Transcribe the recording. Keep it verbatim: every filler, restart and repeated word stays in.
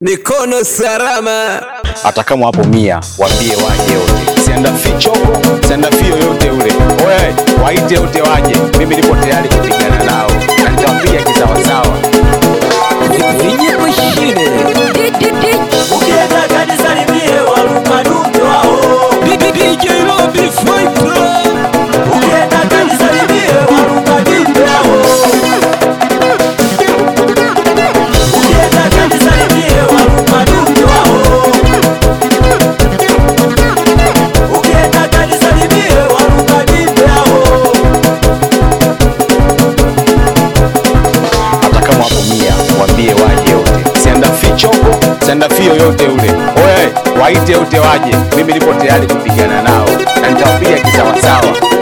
Mikono salama. Hata kama wapo mia, waambie waje wote. Sianda fichoko, sianda fio yote ule. Oye, waite wote waje. Mimi nipo tayari kupigana nao. Na nitawapiga kisawa sawa. Nije mashine. Ukienda kanisa nimbie waluka dundo wao. D J Lobby Fighter. Ukienda kanisa nimbie waluka dundo wao. Ukienda kanisa nimbie waluka dundo wao. Ukienda kanisa nimbie waluka dundo wao. Hata kama wapo mia, waambie waje wote. Sianda fichoko, sianda fio yote ule. Oye, waite wote waje. Mimi nipo tayari kupigana nao. Na nitawapiga kisawa sawa.